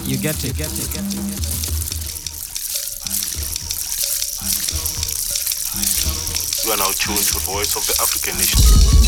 You get it. You are now tuned to the voice of the African nation.